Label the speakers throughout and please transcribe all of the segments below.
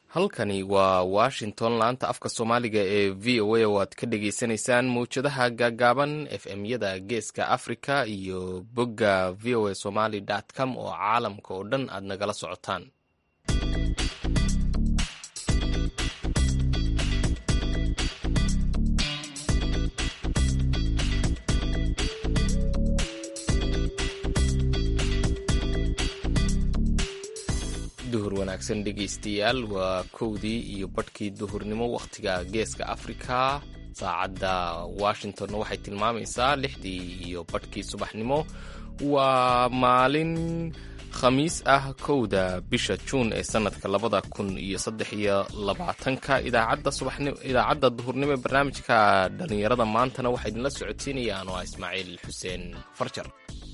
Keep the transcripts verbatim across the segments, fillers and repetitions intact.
Speaker 1: halkani waa washington, laanta afka soomaaliga ee v o a oo aad ka dhagaysanaysaan mawjadaha gaagaaban f m-yada geeska africa iyo bogga v o a somali com oo caalamka oo dhan aad nagala socotaan. duhur wanaagsan dhegaystayaal, waa kowdii iyo badhkii duhurnimo wakhtiga geeska africa. saacadda washingtonna waxay tilmaamaysaa lixdii iyo badhkii subaxnimo. waa maalin khamiis ah, kowda bisha juun ee sanadka labada kun iyo saddex iyo labaatanka. idaacadda subaxnimo idaacadda duhurnimo ee barnaamijka dhalinyarada maantana waxaa idinla socodsiinayaan oo ah ismaaciil xuseen farjar.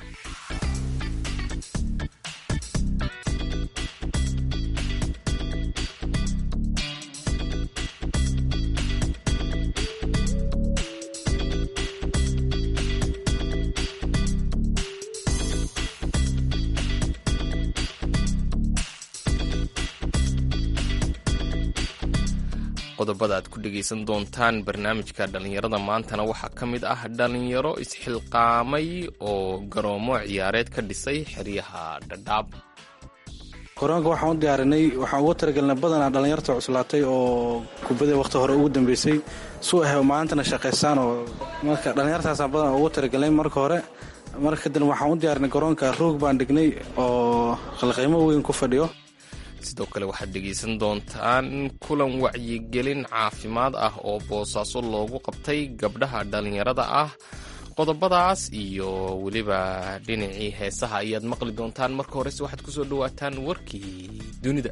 Speaker 1: qodobada aad ku dhegaysan doontaan barnaamijka dhalinyarada maantana waxaa ka mid ah dhalinyaro isxilqaamay oo garoomo ciyaareed ka dhisay xeryaha dhadhaab.
Speaker 2: koraanka waxaan u diyaarinay waxaan ugu talagelnay badanaa dhallinyarta cuslaatay oo kubadda wakhti hore ugu dambeysay suu ahay maantana shaqaystaan. oo marka dhallinyartaasaan badanaa ugu talagelnay marka hore. marka kadib waxaan u diyaarinay garoonka roog baan dhignay oo qalqiimo weyn ku fadhiyo.
Speaker 1: sidoo kale waxaad dhegaysan doontaan kulan wacyigelin caafimaad ah oo boosaaso loogu qabtay gabdhaha dhallinyarada ah. qodobadaas iyo weliba dhinacii heesaha ayaad maqli doontaan. marka horese waxaad ku soo dhowaataan warkii dunida.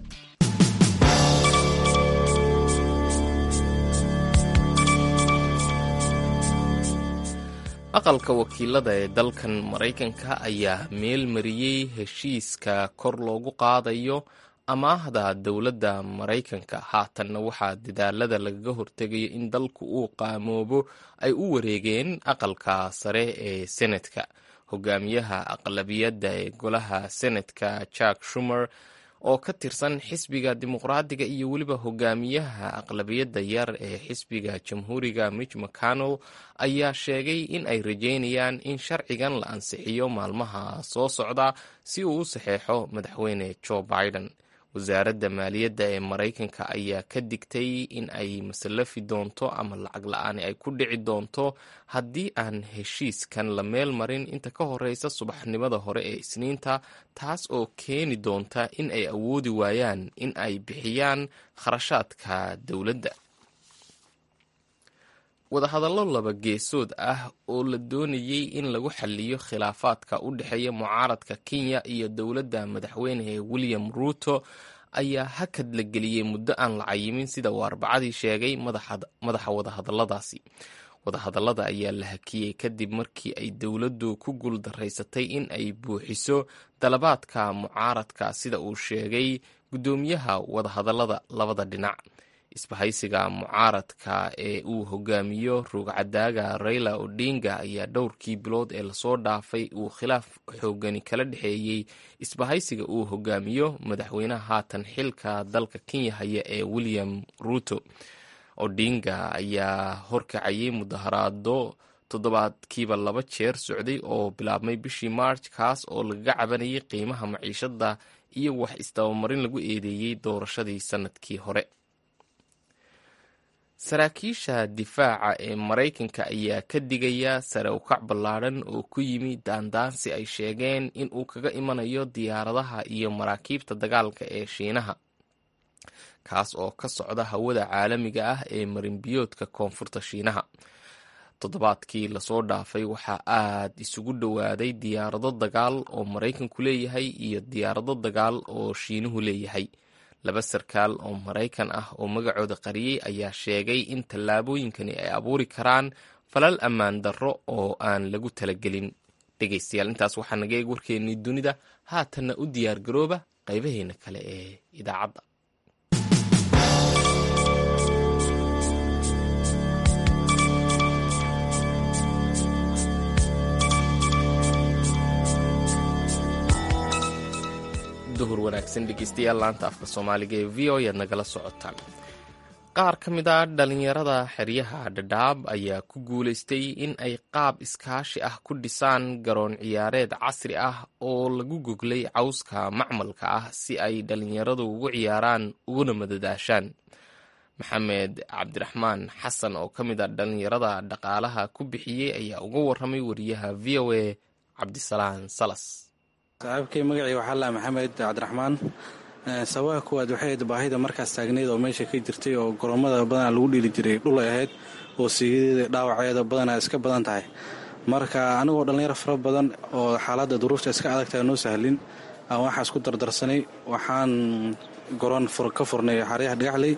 Speaker 1: aqalka wakiilada ee dalkan maraykanka ayaa meel mariyey heshiiska kor loogu qaadayo amaahda dowladda maraykanka. haatanna waxaa dadaalada lagaga hortegayo in dalku uu qaamoobo ay u wareegeen aqalka sare ee senatka. hogaamiyaha aqlabiyadda ee golaha senatka jack shumer oo ka tirsan xisbiga dimuqraadiga iyo weliba hogaamiyaha aqlabiyadda yar ee xisbiga jamhuuriga mitch mcconnell ayaa sheegay in ay rajeynayaan in sharcigan la ansixiyo maalmaha soo socda si uu u saxeexo madaxweyne joe biden. wasaaradda maaliyadda ee maraykanka ayaa ka digtay in ay masallafi doonto ama lacag la-aani ay ku dhici doonto haddii aan heshiiskan la meel marin inta ka horeysa subaxnimada hore ee isniinta, taas oo keeni doonta in ay awoodi waayaan in ay bixiyaan kharashaadka dowladda. wadahadallo laba geesood ah oo la doonayey in lagu xaliyo khilaafaadka u dhexeeya mucaaradka kenya iyo dowladda madaxweyne william ruuto ayaa hakad la geliyey muddo aan la cayimin, sida uu arbacadii sheegay madaxa wadahadalladaasi. wadahadallada ayaa la hakiyey kadib markii ay dowladdu ku guuldaraysatay in ay buuxiso dalabaadka mucaaradka, sida uu sheegay guddoomiyaha wadahadallada labada dhinac. isbahaysiga mucaaradka ee uu hogaamiyo ruugcadaaga Raila Odinga ayaa dhowrkii bilood ee lasoo dhaafay uu khilaaf xoogani kala dhexeeyey isbahaysiga uu hogaamiyo madaxweynaha haatan xilka dalka Kenya haya ee William Ruto. Odinga ayaa horkacayay mudaharaado toddobaadkiiba laba jeer socday oo bilaabmay bishii March, kaas oo lagaga cabanayay qiimaha maciishada iyo wax isdabamarin lagu eedeeyey doorashadii sanadkii hore. saraakiisha difaaca ee maraykanka ayaa ka digaya sare u kac ballaadhan oo ku yimi daandaansi ay sheegeen in uu kaga imanayo diyaaradaha iyo maraakiibta dagaalka ee shiinaha, kaas oo ka socda hawada caalamiga ah ee marinbiyoodka koonfurta shiinaha. toddobaadkii lasoo dhaafay waxaa aad isugu dhowaaday diyaarado dagaal oo maraykanku leeyahay iyo diyaarado dagaal oo shiinuhu leeyahay. laba sarkaal oo maraykan ah oo magacooda qariyey ayaa sheegay in tallaabooyinkani ay abuuri karaan falal ammaan darro oo aan lagu talagelin. dhegaystayaal, intaas waxaa naga eeg warkeennii dunida. haatanna u diyaar garooba qaybaheena kale ee idaacadda. duhur wanaagsan dhegeystayaal laanta afka soomaaliga ee v o ayaad nagala socotaan. qaar ka mid a dhallinyarada xeryaha dhadhaab ayaa ku guulaystay in ay qaab iskaashi ah ku dhisaan garoon ciyaareed casri ah oo lagu goglay cawska macmalka ah si ay dhallinyaradu ugu ciyaaraan uguna madadaashaan. maxamed cabdiraxmaan xasan oo ka mid a dhallinyarada dhaqaalaha ku bixiyey ayaa uga warramay wariyaha v o a cabdisalaan salas.
Speaker 2: saaxiibkay magacii waxaa laa maxamed cabdiraxmaan. sababaha kuwaad waxay ahayd baahida markaas taagneyd oo meesha ka jirtay oo goromada badanaa lagu dhiili jiray dhulay ahayd oo siigadeeda dhaawaceeda badanaa iska badan tahay. marka anigoo dhallinyaro fara badan oo xaaladda duruufta iska adag tahay noo sahlin aan waxaa isku dardarsanay waxaan garoon ka furnay xaryaha dhagaxley.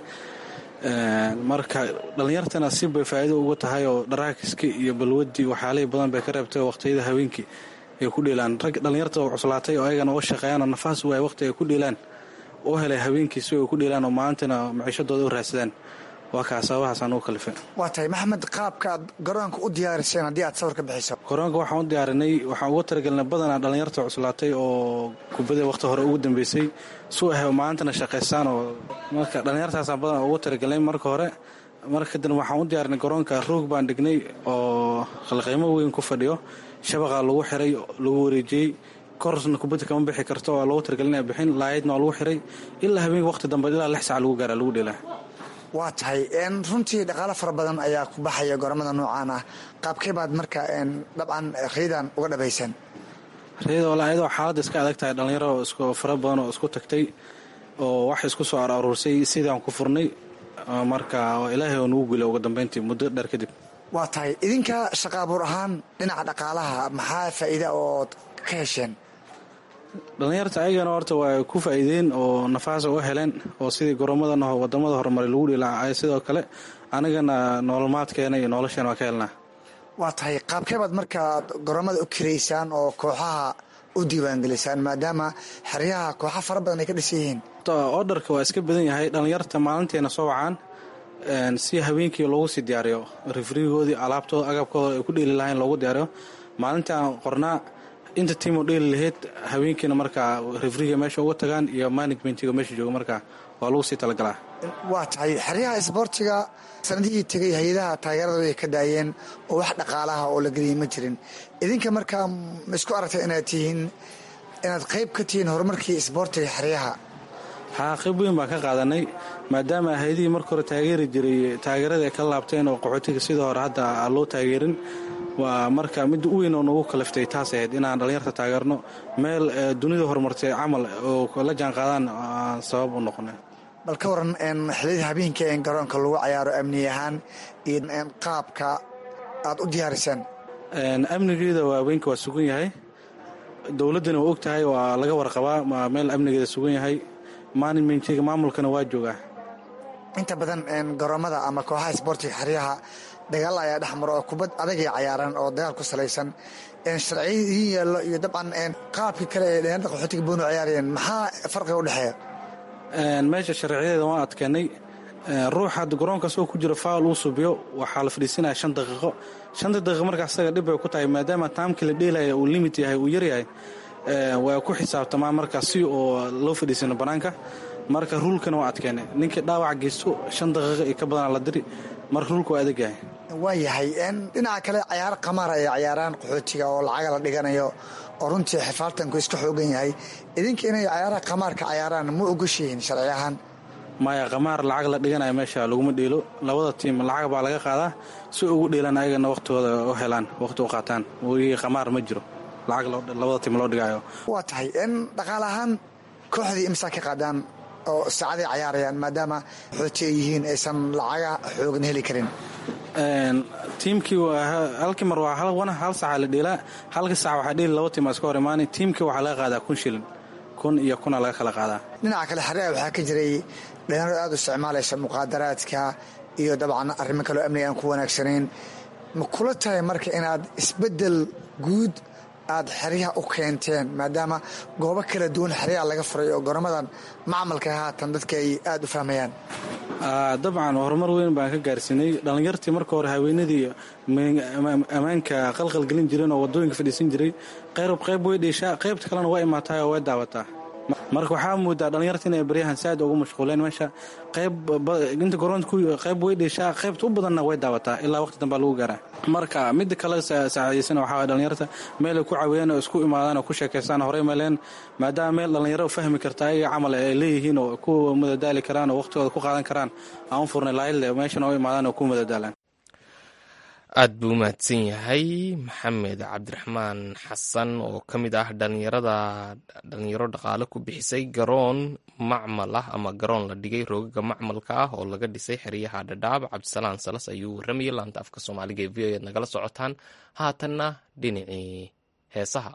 Speaker 2: marka dhallinyartana si bay faa'iido ugu tahay oo dharaakiska iyo balwadii waxyaalihii badan bay ka reebtay waqtiyada haweenkii ay ku dheelaan. rag dhallinyarta oo cuslaatay oo ayagana oo shaqeeyaanoo nafaas waay waqti ay ku dheelaan oo helay haweenkii si ay ku dheelaan oo maalintina maciishadooda u raadsadaan. waa kaa sababahaasaan ugu kalife.
Speaker 3: waa tahay maxamed, qaabka aad garoonka u diyaariseen haddii aad sawir ka bixiso.
Speaker 2: garoonka waxaan u diyaarinay waxaan uga talagelnay badanaa dhallinyarta cuslaatay oo kubadda waqti hore ugu dambeysay su ahay maalintina shaqaystaan oo marka dhallinyartaasaan badanaa ugu talagelnay marka hore. marka kadibna waxaan u diyaarinay garoonka roog baan dhignay oo qalqiimo weyn ku fadhiyo, shabaqaa lagu xiray, lagu wareejiyey, korsna kubadda kama bixi karto oo loogu talagelinaya bixin laayadna waa lagu xiray ilaa habeenka waqti dambe ilaa lix sac lagu gaara lagu dheelaa.
Speaker 3: waa tahay runtii dhaqaalo fara badan ayaa ku baxaya goromada noocaan ah. qaabkee baad marka dabcan riidan uga dhabaysan?
Speaker 2: riida walaa ayadoo xaaladda iska adag tahay dhallinyaro isku fara badan oo isku tagtay oo wax isku soo aruursay sidaan ku furnay. marka ilaahay oo nugu guulay ugu dambeyntii muddo dheer kadib.
Speaker 3: waa tahay idinka shaqa abuur ahaan dhinaca dhaqaalaha maxaa faa'iida ood ka hesheen?
Speaker 2: dhallinyarta ayagana horta waa ku faa'iideen oo nafaasa u heleen oo sidii gorommadana wadamada horumaray lagu dhiilaa sidoo kale anigana nololmaadkeena iyo nolosheena waa ka helnaa.
Speaker 3: waa tahay qaabkee baad markaad goromada u kiraysaan oo kooxaha u diiwaangelisaan maadaama xeryaha kooxa fara badan ay ka dhisan yihiin?
Speaker 2: orderka waa iska badan yahay. dhallinyarta maalinteena soo wacaan si habeenkii loogu sii diyaariyo rifrigoodii alaabtooda agabkooda ay ku dheeli lahayn loogu diyaariyo. maalintaan qornaa inta tiimoo dheeli lahayd habeenkiina markaa rifriga meesha uga tagaan iyo managementiga meesha jooga markaa waa lagu sii talagalaa.
Speaker 3: waa tahay xeryaha isboortiga sanadihii tegay hay-adaha taageeradooda ay ka daayeen oo wax dhaqaalaha oo la geliyay ma jirin. idinka markaa ma isku aragtay inaad tihiin inaad qayb ka tihiin horumarkii isboortiga xeryaha?
Speaker 2: haa, qayb weyn baan ka qaadanay maadaama hay-adihii marka hore taageeri jiray taageerada ay ka laabteen oo qaxootiga sidoo hore hadda aan loo taageerin. waa marka mid u weyn oo nagu kaliftay taas ahayd inaan dhallinyarta taageerno meel dunida horumartay camal oo la jaan qaadaan aan sabab u noqonay.
Speaker 3: bal ka waran xilliyada habeenka in garoonka lagu cayaaro amni ahaan iyo qaabka aad u diyaariseen?
Speaker 2: amnigeeda waa habeenka waa sugan yahay, dowladdana waa og tahay, waa laga warqabaa meel amnigeeda sugan yahay, managementiga maamulkana waa joogaa.
Speaker 3: inta badan garoomada ama kooxaha isboortiga xeryaha dagaal ayaa dhexmaro oo kubad adagay cayaaran oo dagaal ku salaysan. sharciyada idiin yaallo iyo dabcan qaabkii kale ee dhalinyarada qaxootiga boonu ciyaarayeen maxaa farqiga u dhexeeya?
Speaker 2: meesha sharciyadeeda waan adkeenay. ruux hadda garoonkaas oo ku jiro faal uu subiyo waxaa la fadhiisinaya shan daqiiqo. shanta daqiiqo markaa isaga dhib bay ku tahay maadaama taamkii la dheelaya uu limit yahay uu yaryahay. waa ku xisaabtamaa markaa si oo loo fadhiisano bannaanka. marka ruulkana waa adkeenay. ninkii dhaawac geysto shan daqiiqo iyo ka badanaa la diri. marka ruulka waa adag yahay.
Speaker 3: waa yahay dhinaca kale cayaaro qamaar ay cayaaraan qaxootiga oo lacaga la dhiganayo oo runtii xifaaltanku iska xoogan yahay. idinka inay cayaaraha qamaarka cayaaraan ma ogoshihiin sharci ahaan?
Speaker 2: maya, qamaar lacag la dhiganayo meesha laguma dheelo. labada tiim lacag baa laga qaadaa si ugu dheelaan ayagana waqtigooda u helaan waqti u qaataan. wii qamaar ma jiro, lacag labada tiim loo dhigayo. waa
Speaker 3: tahay dhaqaale ahaan kooxdii imsaa ka qaadaan oo saacaday cayaarayaan maadaama xooti ay yihiin aysan lacaga xoogan heli karin?
Speaker 2: tiimkii halkii mar waa hal saaca la dheelaa. halka saac waxaa dheeli laba tiim iska hor imaanay. tiimkii waxaa laga qaadaa kun shilin, kun iyo kuna laga kala qaadaa.
Speaker 3: dhinaca kale xeryaha waxaa ka jiray dhalinyaro aad u isticmaalaysa muqaadaraadka iyo dabcan arrimo kaleo amniga aan ku wanaagsanayn. ma kula tahay marka inaad isbeddel guud aad xeryaha u keenteen maadaama goobo kala duwan xeryaha laga furay oo goramadan macmalka haatan dadka ay aad u fahmayaan?
Speaker 2: dabcan horumar weyn baan ka gaarsiinay. dhallinyartii marka hore haweenadii ammaanka qalqalgelin jireen oo wadooyinka fadhiisan jiray qayb qayb way dheeshaa, qaybta kalena waa imaataa oo way daawataa. marka waxaa moodaa dhalinyarta inay baryahan saaid ugu mashquuleen meesha qayb inta garoonku qayb way dheeshaa qaybta u badanna way daawataa ilaa waqti dambaa lagu gaaraa marka midda kale saacidaysana waxaa dhalinyarta meel ay ku caawiyeen oo isku imaadaan oo ku sheekaystaan horey meeleen maadaama meel dhalinyaro fahmi karta ayaga camal ay leeyihiin oo ku madadaali karaan oo waqtigooda ku qaadan karaan aan u furnay laayl meeshan oo imaadaan oo ku madadaalaan.
Speaker 1: aad buu umahadsan yahay maxamed cabdiraxmaan xasan oo ka mid ah dhalinyarada dhalinyaro dhaqaale ku bixisay garoon macmal ah ama garoon la dhigay roogaga macmalka ah oo laga dhisay xeryaha dhadhaab. cabdisalaan salas ayuu waramayay laanta afka soomaaliga ee v o eed nagala socotaan. haatanna dhinacii heesaha.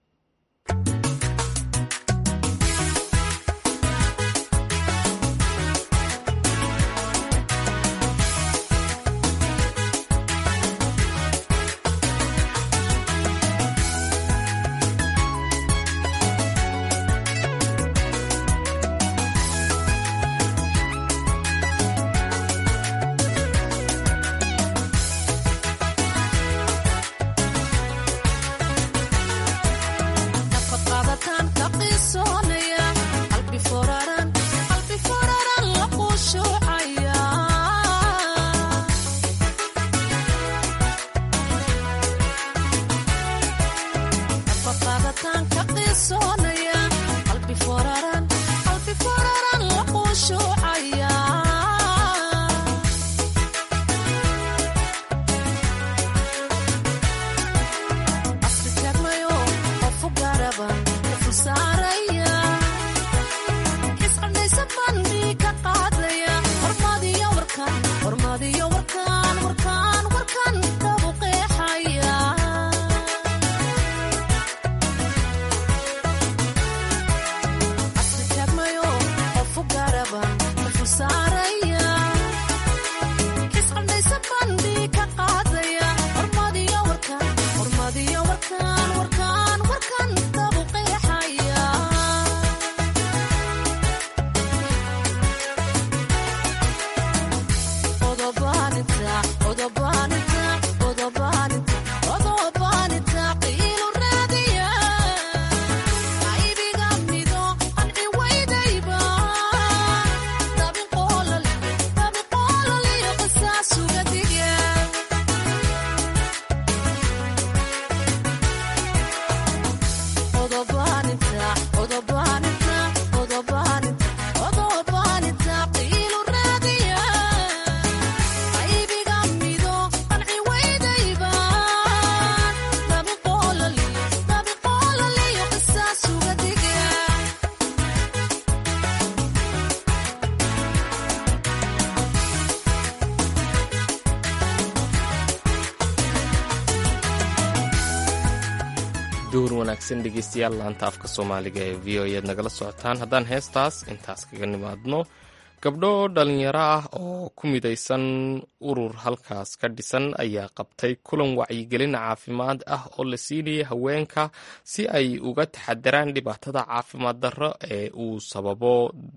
Speaker 1: duur wanaagsan dhegeystayaal laanta afka soomaaliga ee v o eed nagala socotaan. haddaan heestaas intaas kaga nimaadno, gabdho dhalinyaro ah oo ku midaysan urur halkaas ka dhisan ayaa qabtay kulan wacyigelin caafimaad ah oo la siinayay haweenka si ay uga taxadaraan dhibaatada caafimaad darro ee uu sababo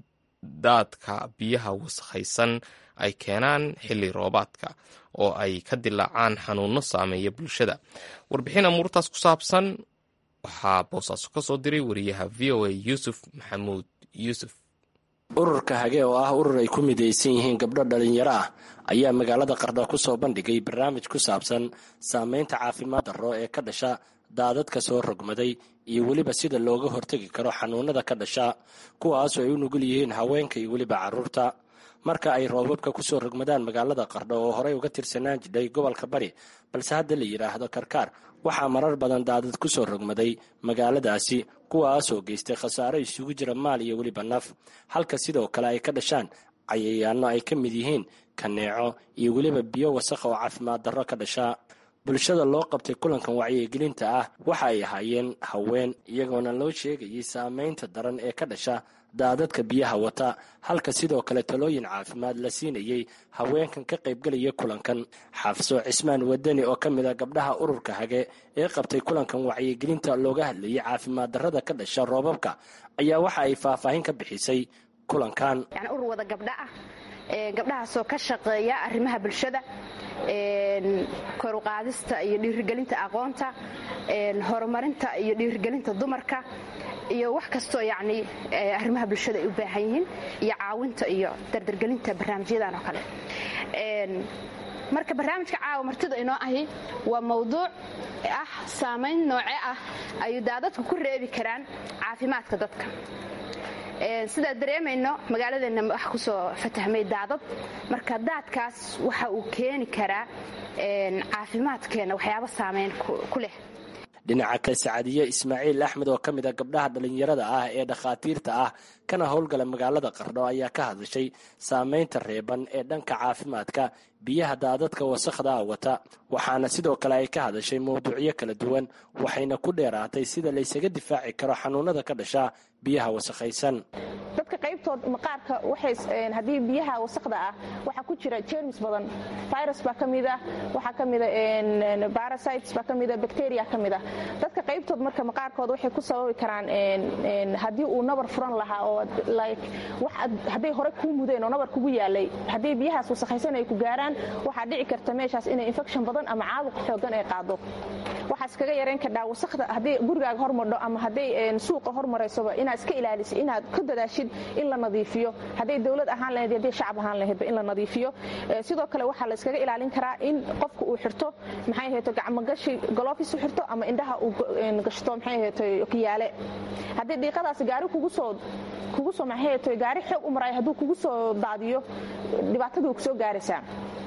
Speaker 1: daadka biyaha wasakhaysan ay keenaan xilli roobaadka oo ay ka dilaacaan xanuuno saameeya bulshada. warbixin amuurtaas ku saabsan waxaa boosaaso ka soo diray wariyaha v o a yuusuf maxamuud yuusuf.
Speaker 4: ururka hage oo ah urur ay ku midaysan yihiin gabdho dhalinyaro ah ayaa magaalada qardho ku soo bandhigay barnaamij ku saabsan saameynta caafimaad darro ee ka dhasha daadadka soo rogmaday iyo weliba sida looga hortegi karo xanuunada ka dhasha kuwaasoo ay u nugul yihiin haweenka iyo weliba carruurta. marka ay roobabka ku soo rogmadaan magaalada qardho oo horey uga tirsanaan jidhay gobolka bari balse hadda la yidhaahdo karkaar, waxaa marar badan daadad ku soo rogmaday magaaladaasi kuwaasoo geystay khasaaro isugu jira maal iyo weliba naf, halka sidoo kale ay ka dhashaan cayayaano ay ka mid yihiin kaneeco iyo weliba biyo wasakha oo caafimaad darro ka dhasha. bulshada loo qabtay kulankan wacyigelinta ah waxa ay ahaayeen haween, iyagoona loo sheegayay saameynta daran ee ka dhasha daadadka biyaha wata, halka sidoo kale talooyin caafimaad la siinayay haweenkan ka qaybgelaya kulankan. xaafso cismaan wadani oo ka mid a gabdhaha ururka hage ee qabtay kulankan wacyigelinta looga hadlayay caafimaad darrada ka dhasha roobabka ayaa waxa ay faahfaahin ka bixisay kulankan.
Speaker 5: yani urur wada gabdha ah gabdhahaasoo ka shaqeeya arrimaha bulshada, kor u qaadista iyo dhiirigelinta aqoonta, horumarinta iyo dhiirigelinta dumarka, iyo wax kastoo yacni arrimaha bulshada ay u baahan yihiin iyo caawinta iyo dardargelinta barnaamijyadan oo kale. marka barnaamijka caawa martida inoo ahi waa mawduuc ah saamayn nooce ah ayuu daadadku ku reebi karaan caafimaadka dadka. sidaa dareemayno magaaladeenna wax ku soo fatahmay daadad, marka daadkaas waxa uu keeni karaa caafimaadkeenna waxyaabo saamayn ku leh.
Speaker 4: dhinaca kale Sacaadiye Ismaaciil Axmed oo ka mid ah gabdhaha dhalinyarada ah ee dhakhaatiirta ah kana howlgala magaalada Qardho ayaa ka hadashay saamaynta reeban ee dhanka caafimaadka biyaha daadadka wasakhda wata, waxaana sidoo kale ay ka hadashay mowduucyo kala duwan, waxayna ku dheeraatay sida la isaga difaaci karo xanuunada ka dhasha biyaha wasakhaysan.
Speaker 6: dadka qaybtood maqaarka waxay hadii biyaha wasakhda ah waxa ku jira germs badan, virus baa kamid ah, waxa kamid ah parasites baa kamid ah, bacteria kamid ah. dadka qaybtood marka maqaarkooda waxay ku sababi karaan hadii uu nabar furan lahaa oo like wax hadii hore ku mudeen oo nabar kugu yaalay, hadii biyahaas wasakhaysan ay ku gaaraan waxa dhici karta meeshaas in infection badan ama caabuq xoogan ay qaado. waxaas kaga yareen ka dhaw wasakhda hadii gurigaaga hormardho ama hadii suuqa hormarayso inaad iska ilaaliso, inaad ku dadaashid in la nadiifiyo, hadii dawlad ahaan lahayd hadii shacab ahaan lahayd in la nadiifiyo. sidoo kale waxa la iskaga ilaalin karaa in qofku uu xirto maxay ahayd gacmo gashi gloves uu xirto ama indhaha uu gashto maxay ahayd kiyaale. hadii dhiiqadaas gaari kugu soo kugu soo maxay ahayd gaari xoog u maray haduu kugu soo daadiyo dhibaatadu ku soo gaaraysaa.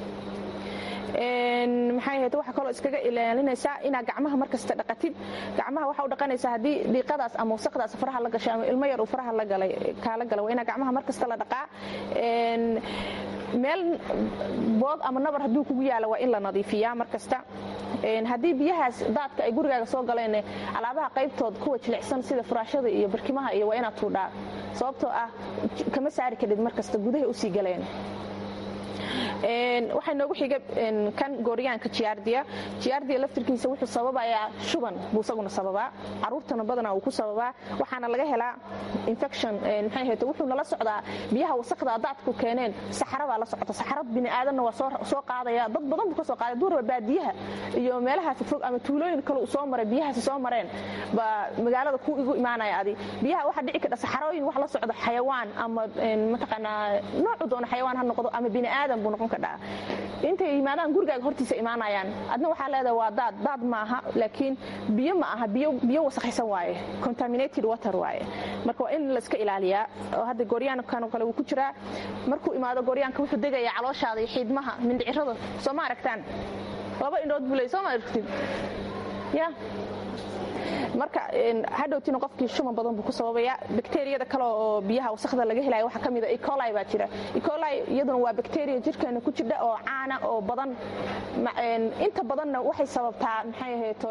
Speaker 6: een maxay ahayd waxa kale iskaga ilaalinaysa inaad gacmaha markasta dhaqatid. gacmaha waxa u dhaqanaysaa hadii dhiiqadaas ama wasaqdaas faraha la gashay ama ilmo yar uu faraha la galay kala galay waa inaad gacmaha markasta la dhaqaa. een meel boog ama nabar haduu kugu yaalo waa in la nadiifiyaa markasta. een hadii biyahaas daadka ay gurigaaga soo galeen alaabaha qaybtood kuwa jilicsan sida furaashada iyo barkimaha iyo waa inaad tuudhaa, sababtoo ah kama saari kadib markasta gudaha u sii galeen. een waxa noogu xiga kan gooryaanka giardia giardia laftirkiisa wuxuu sababayaa shuban buu isaguna sababaa, caruurtana badanaa uu ku sababaa, waxaana laga helaa infection. een maxay ahayd wuxuu nala socdaa biyaha wasaqda daadku keeneen saxarada la socota, saxarad bini aadanna waa soo soo qaadaya, dad badan buu ka soo qaaday duur baadiyaha iyo meelaha fog ama tuulooyin kale uu soo maray biyaha soo mareen ba magaalada ku igu imaanaya adi biyaha waxa dhici kara saxarooyin wax la socdo xayawaan ama mataqana nooc doona xayawaan ha noqdo ama bini aadan buu noqon karaa. intay yimaadaan gurigaaga hortiisa imaanayaan adna waxa leedahay waa daad daad maaha, laakiin biyo ma aha, biyo biyo wasakhaysan waaye, contaminated water waaye. marka waa in la iska ilaaliyaa. oo hadda gooryaankan kale uu ku jiraa markuu imaado gooryaanka wuxuu degayaa calooshaada iyo xiidmaha mindhicirada soo ma aragtaan laba indhood bulay soo ma aragtid ya marka hadhowtina qofkii shuman badan buu ku sababaya. bakteeriyada kale oo biyaha wasakhda laga helayo waxa kamid ah E. coli baa jira. E. coli iyaduna waa bakteeriya jirkeena ku jira oo caana oo badan, inta badanna waxay sababtaa maxay ahayd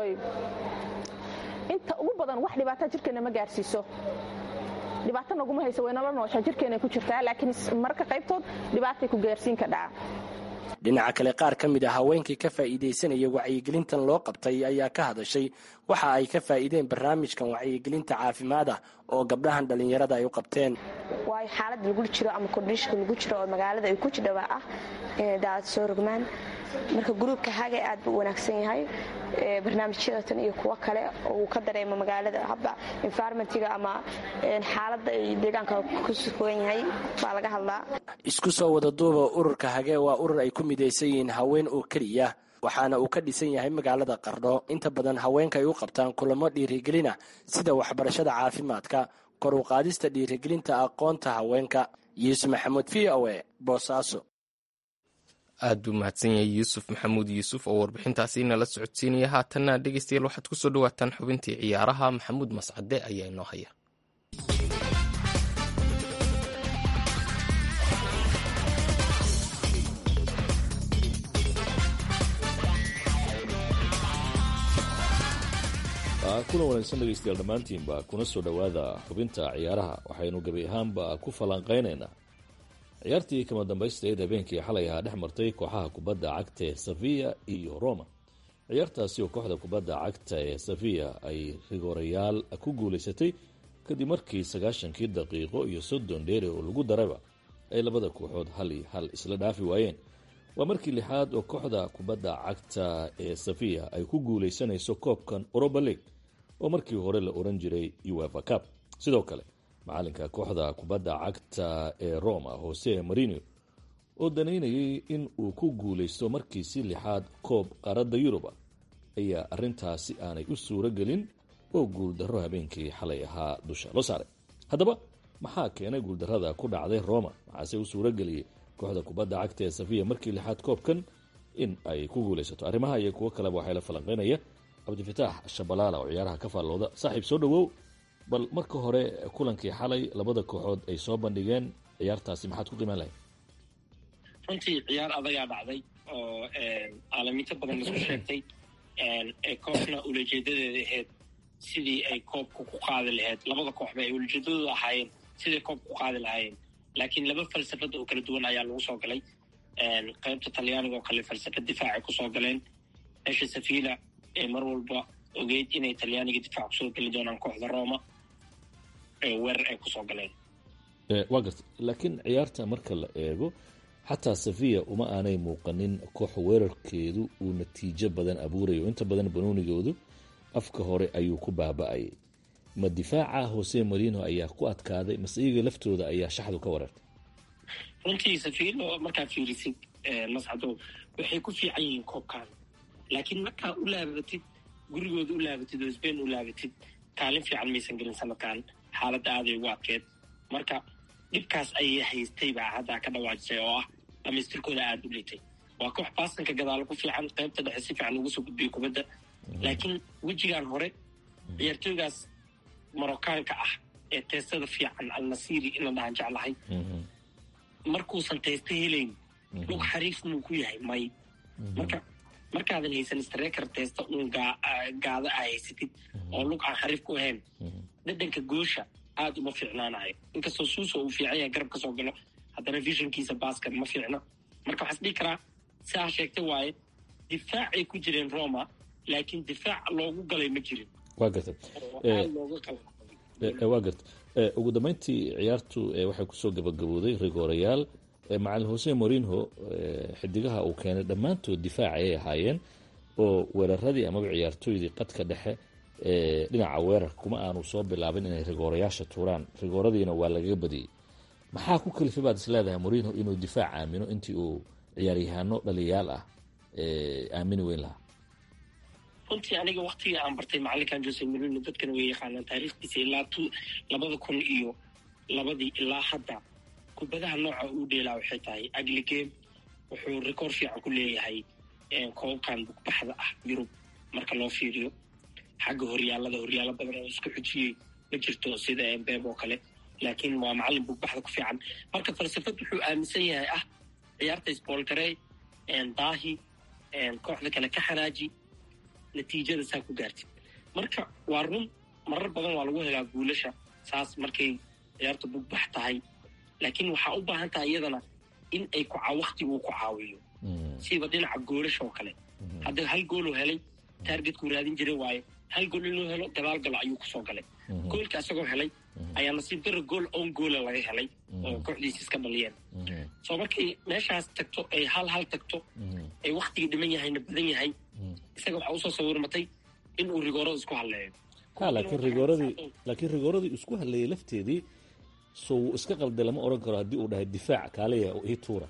Speaker 6: inta ugu badan wax dhibaato jirkeena ma gaarsiiso, dhibaato naguma hayso way nolol noosha jirkeena ku jirtaa, laakiin marka qaybtood dhibaatay ku gaarsiin ka dhaca.
Speaker 4: dhinaca kale qaar ka mid ah haweenkii ka faa'iidaysanaya wacyigelintan loo qabtay ayaa ka hadashay waxa ay ka faa'iideen barnaamijkan wacyigelinta caafimaada oo gabdhahan dhalinyarada ay u qabteen.
Speaker 7: waa xaalad lagu jiro ama condition lagu jiro oo magaalada ay ku jidhaba ah daad soo rogmaan. marka gruubka haga aad u wanaagsan yahay barnaamijyada tan iyo kuwa kale oo uu ka dareemo magaalada habba environmentiga ama xaaladda ay deegaanka ku sugan yahay baa laga hadlaa.
Speaker 4: isku soo wada duuba ururka hage waa urur ay ku midaysan yihiin haween oo keliya, waxaana uu ka dhisan yahay magaalada Qardho. inta badan haweenka ay u qabtaan kulamo dhiirigelina sida waxbarashada caafimaadka, kor u qaadista dhiirigelinta aqoonta haweenka. Yuusuf Maxamuud V O A Boosaaso.
Speaker 1: aad buu mahadsan yahay yuusuf maxamuud yuusuf oo warbixintaasi nala socodsiinaya. haatanna dhegeystayaal waxaad ku soo dhawaataan xubintii ciyaaraha. maxamuud mascade ayaa inoo haya.
Speaker 8: kulan wanaagsan dhegeystayaal dhammaantiinba kuna soo dhowaada xubinta ciyaaraha. waxaynu gebi ahaanba ku falanqaynaynaa ciyaartii kama dambaysteed habeenkii xalay ahaa dhex martay kooxaha kubadda cagta ee Sevilla iyo Roma. ciyaartaasi oo kooxda kubadda cagta ee Sevilla ay rigoorayaal ku guuleysatay kadib markii sagaashankii daqiiqo iyo soddon dheere oo lagu darayba ay labada kooxood hal iyo hal isla dhaafi waayeen. waa markii lixaad oo kooxda kubadda cagta ee Sevilla ay ku guuleysanayso koobkan Europa League oo markii hore la oran jiray UEFA Cup. sidoo kale macalinka kooxda kubadda cagta ee roma jose marino oo danaynayay in uu ku guulaysto markiisii lixaad koob qaaradda yuruba ayaa arrintaasi aanay u suuro gelin oo guuldarro habeenkii xalay ahaa dusha loo saaray. haddaba maxaa keenay guuldarrada ku dhacday roma, maxaase u suuro geliyey kooxda kubadda cagta ee safiya markii lixaad koobkan in ay ku guulaysato? arrimaha iyo kuwo kaleba waxay la falanqeynaya cabdifitaax shabalaala oo ciyaaraha ka faallooda. saaxiib soo dhowow, bal marka hore kulankii xalay labada kooxood ay soo bandhigeen ciyaartaasi maxaad ku qiimaan lahayd?
Speaker 9: runtii ciyaar adagaa dhacday oo caalamiinto badan laisku sheegtay. kooxna ulajeedadeeda ahayd sidii ay koobka ku qaadi lahayd, labada kooxba ay ulajeedadooda ahaayeen siday koobka ku qaadi lahaayeen, laakiin laba falsafad oo kala duwan ayaa lagu soo galay. qaybta talyaaniga oo kale falsafad difaacay kusoo galeen, meesha safiila ee mar walba ogeyd inay talyaaniga difaac kusoo geli doonaan kooxda roma weerar ay kusoo galeen.
Speaker 8: waa garta, laakiin ciyaarta marka la eego xataa safiya uma aanay muuqanin koox weerarkeedu uu natiijo badan abuurayo. inta badan banoonigoodu afka hore ayuu ku baaba'ayay. ma difaaca jose marino ayaa ku adkaaday mase iyaga laftooda ayaa shaxdu ka wareertay?
Speaker 9: runtii safiilo markaa fiirisid mascado waxay ku fiican yihiin koobkan, laakiin markaa u laabatid gurigooda u laabatid oo sbain u laabatid kaalin fiican maysan gelin sanadkan. xaaladda aaday ugu adkeed, marka dhibkaas ayay haystay baa haddaa ka dhawaajisay oo ah dhamaystirkooda aada u litay. waa koox baasanka gadaalo ku fiican, qaybta dhexe si fiican ugu soo gudbiyo kubadda, laakiin wejigan hore ciyaartooygaas marokaanka ah ee teestada fiican alnasiri ina dhahan jeclahay markuusan teesta helayn lug xariif muu ku yahay may. marka markaadan haysan streker teesta uun gaada a haysatid oo lug aan xariif ku ahayn, dhadhanka goosha aada uma fiicnaanayo. inkastoo suuso uu fiican yahay garab ka soo galo, haddana visionkiisa baaska ma fiicna. marka waxaa is dhihi karaa siaa sheegtay waaye difaacay ku jireen roma, laakiin difaac loogu galay ma jirin.
Speaker 8: waa garta waa garta ugu dambeyntii ciyaartu waxay kusoo gabagabooday rigoorayaal. macalin jose marino xidigaha uu keenay dhammaantood difaac ayay ahaayeen oo weeraradii amaba ciyaartooydii qadka dhexe dhinaca weerarka kuma aanu soo bilaabin inay rigoorayaasha tuuraan. rigooradiina waa lagaga badiyey. maxaa ku kalifay baad is leedahay marino inuu difaac aamino intii uu ciyaaryahaano dhaliyaal ah aamini weyn lahaa?
Speaker 9: runtii aniga waktigii aan bartay macalinkan jose marino dadkana way yaqaanaan taariikhdiisa ilaa labada kun iyo labadii ilaa hadda kubadaha nooca uu dheelaa waxay tahay agli game. wuxuu rikoor fiican ku leeyahay koobkan bugbaxda ah yurub marka loo fiiriyo. xagga horyaalada horyaalo badan oo isku xujiyey ma jirto sida embeb oo kale, laakiin waa macalin bugbaxda ku fiican. marka falsafad wuxuu aaminsan yahay ah ciyaarta sbolgarey daahi kooxda kale ka xanaaji natiijada saa ku gaartid. marka waa run marar badan waa lagu helaa guulasha saas markay ciyaarta bugbax tahay, laakiin waxaa u baahan tahay iyadana in ay ku wakti uu ku caawiyo siba dhinaca goolasha oo kale. hadda hal gooluu helay, taargetkuu raadin jiray waaye hal gool inuu helo gadaal galo ayuu kusoo galay. goolka isagoo helay ayaa nasiib daro gool on goola laga helay oo kooxdiisa iska dhaliyeen. soo markay meeshaas tagto ay hal hal tagto ay waktigii dhiman yahayna badan yahay, isaga waxaa usoo sawirmatay inuu rigoorada isku halleeyo.
Speaker 8: laakiin rigooradii laakiin rigooradii isku halleeyey lafteedii so wuu iska qalday lama oran karo haddii uu dhahay difaac kaaleya oo ii tuura.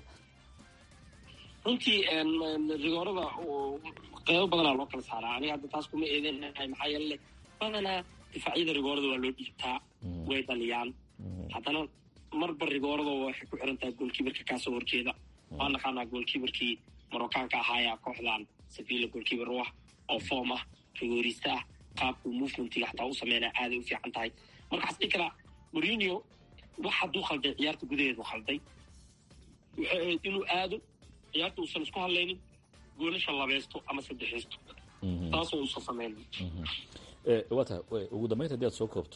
Speaker 9: runtii rigoorada qeybo badanaa loo kala saaraa. aniga hadda taas kuma eedenahay maxaa yeele badanaa difaacyada rigoorada waa loo dhiibtaa, way dhaliyaan. haddana marba rigoorada waxay ku xiran tahay goolkiibarka kaasoo horjeeda. waa naqaanaa goolkiibarkii marokaanka ahaaya kooxdan safiila goolkiibar u ah oo foom ah rigoorista ah, qaabkuu movementiga xataa u sameynaa aaday u fiican tahay. marka waxaa isdhihi karaa marino wax hadduu khalday ciyaarta gudaheedu khalday waxay ahayd inuu aado ciyaarta uusan isku hadlaynin goolasha labeysto ama saddexeysto taasoo uusan sameynin.
Speaker 8: waa tahay ugu dambeynta haddii aad soo koobto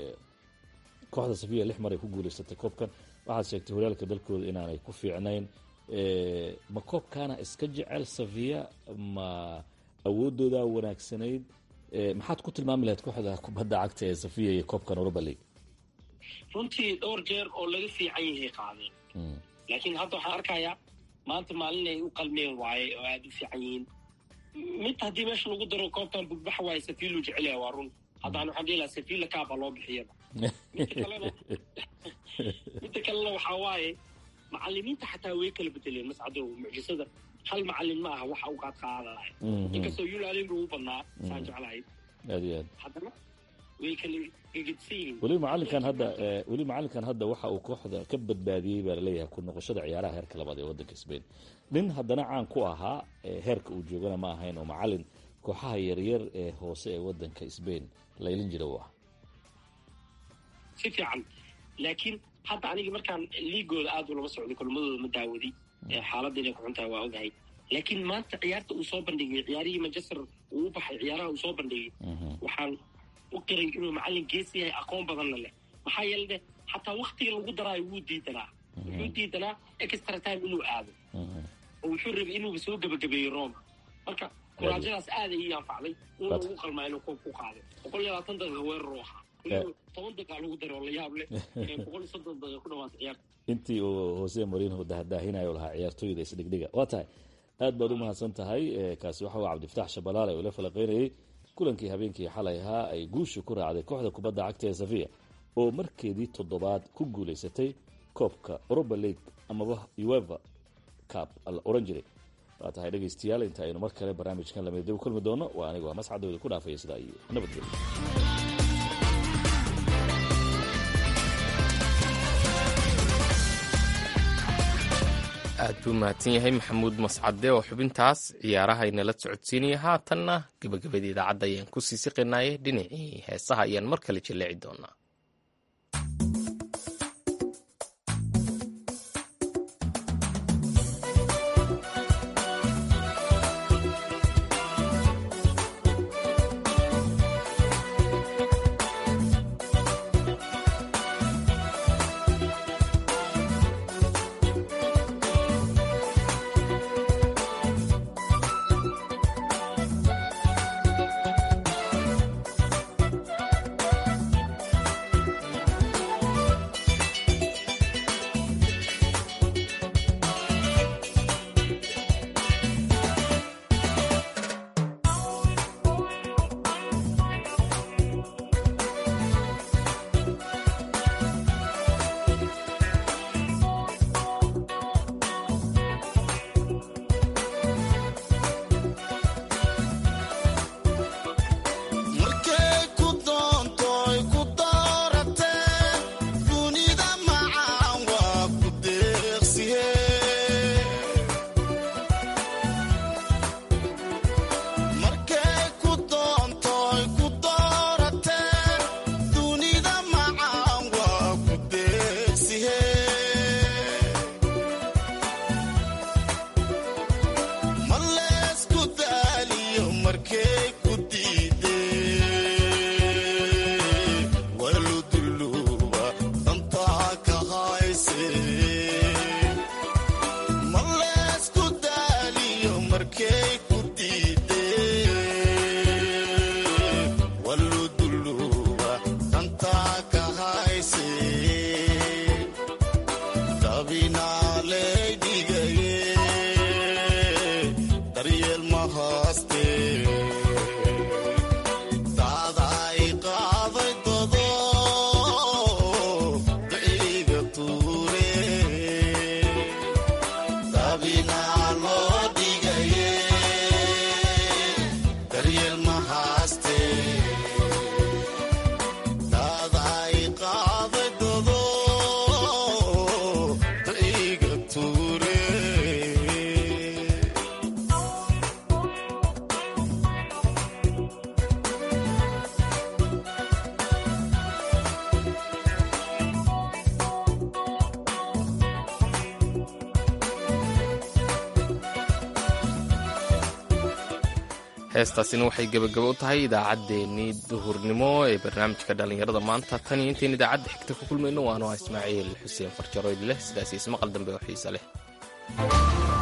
Speaker 8: kooxda safiya lix mar ay ku guulaysatay koobkan. waxaad sheegtay horyaalka dalkooda inaanay ku fiicnayn. ma koobkaana iska jecel safiya ma awoodoodaa wanaagsanayd? maxaad ku tilmaami lahayd kooxda kubadda cagta ee safiya iyo koobkan Europa League?
Speaker 9: runtii dhowr jeer oo laga fiican yahay qaadeen, laakiin hadda waxaan arkayaa maanta maalin ay u qalmeen waaye oo aada u fiican yihiin. mid haddii meesha lagu daro koobkan bugbax waaye safiilu jecel yahay waa run, haddaan waxaan dhihi lahaa Sevilla Cup baa loo bixiyaba midda kalena midda kalena waxaa waaye macallimiinta xataa way kala bedeleen mascado mucjisada hal macallin ma aha waxa uu qaad qaadaya inkastoo Yulaalin uu badnaa saan jeclahay
Speaker 8: aad iyo aad
Speaker 9: haddana way kala gegedsiin
Speaker 8: weli macallinkan hadda weli macallinkan hadda waxa uu kooxda ka badbaadiyay baa leeyahay ku noqoshada ciyaaraha heerka labaad ee waddanka Spain nin haddana caan ku ahaa heerka uu joogana ma ahayn oo macallin kooxaha yaryar ee hoose ee waddanka Spain laylin jira waa
Speaker 9: si fiican laakiin hadda aniga markaan liigooda aad u lama socdo kulmadooda ma daawadi xaaladda inay ku xuntahay waa ogahay laakiin maanta ciyaarta uu soo bandhigay ciyaarihii Manchester uu baxay ciyaaraha uu soo bandhigay waxaan u qiray inuu macallin gees yahay aqoon badanna leh maxaa yeelay xataa waqtiga lagu daraayo wuu diidanaa wuxuu diidanaa extra time inuu aado oo wuxuu rabay inuu soo gabagabeeyo Roma marka kuraajadaas aad ay anfacday inuu ugu qalmaa inuu koob ku qaado boqol iyo labaatan daqiiqo weerar oo ahaa toban daqiiqo lagu daro la yaab leh boqol iyo soddon daqiiqo ku dhawaad ciyaarta
Speaker 8: intii uu Jose Mourinho daahdaahinayo lahaa ciyaartooyda isdhigdhiga waa tahay aad baad u mahadsan tahay kaasi waxa uu Cabdifataax Shabalaale oo la falaqeynayay kulankii habeenkii xalay ahaa ay guusha ku raacday kooxda kubadda cagta ee Sevilla oo markeedii toddobaad ku guuleysatay koobka Europa League amaba UEFA Cup al Orange waa tahay dhegeystayaal inta aynu mar kale barnaamijkan la meeday kulmi doono waa anigu waa mascadooda ku dhaafay sida ay nabadgelyo
Speaker 1: aad buu mahadsan yahay maxamuud mascade oo xubintaas ciyaaraha inala socodsiinaya haatanna gabagabada idaacadda ayaan ku sii siqinaye dhinacii heesaha ayaan mar kale jaleeci doonaa heestaasina waxay gebagabo u tahay idaacaddeenii duhurnimo ee barnaamijka dhallinyarada maanta tan iyo intayn idaacadda xigta ku kulmayno waanu ah ismaaciil xuseen farjaroyd leh sidaas ismaqal dambe oo xiisa leh